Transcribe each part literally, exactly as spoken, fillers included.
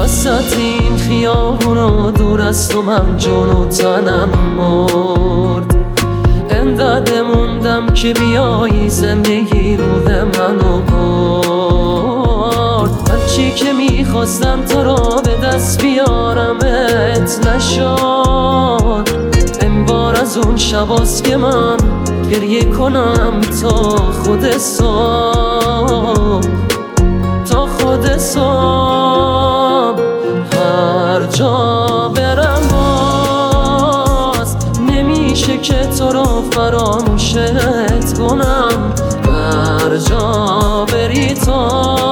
وسط این خیابونا دور از تو من جون و تنم مرد. انقدر موندم که بیایی زندگی روح منو برد. هرچی که میخواستم تو را به دست بیارمت نشد. این بار از اون شباست که من گریه کنم تا خود صبح، تا خود صبح. هر جا برم باز نمیشه که تو رو فراموشت کنم. هر جا بری تو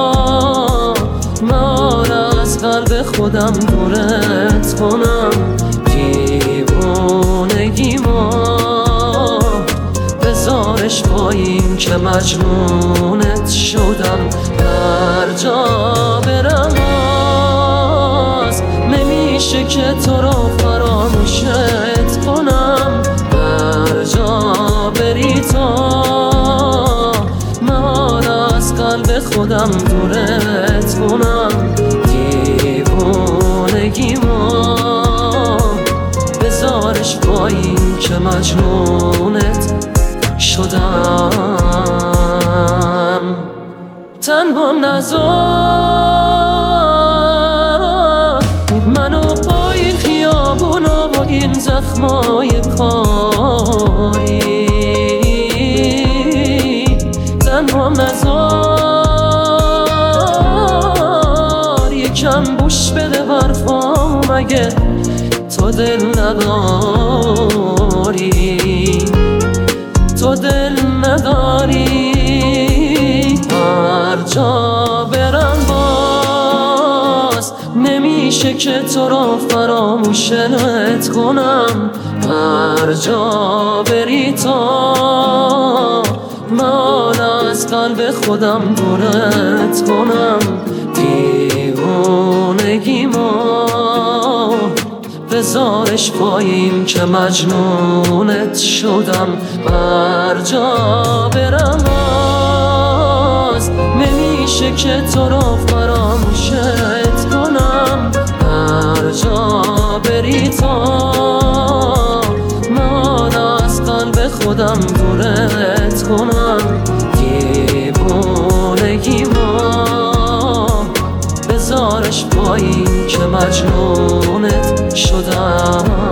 من از قلب خودم دورت کنم. دیوونگیمو بذارش پایین که مجنونت شدم. هر جا برم باز نمیشه که تو رو فراموشت کنم. هر جا بری تو من از قلب خودم دورت کنم. دیوونگیمو بذارش پایین که مجنونت شدم. تنهام نذار منو با این خیابونا با این زخمای کاری. تنهام نذار یکم گوش بده حرفام مگه تو دل نداری، تو دل نداری. هر جا برم باز نمیشه که تو رو فراموشت کنم. هر جا بری تو من از قلب خودم دورت کنم. دیوونگیمو بذارش پایین که مجنونت شدم. هر جا برم باز نمیشه که تو رو فراموشت کنم. هر جا بری تو من از قلب خودم دورت کنم. دیوونگیمو بذارش پایین که مجنونت شدم.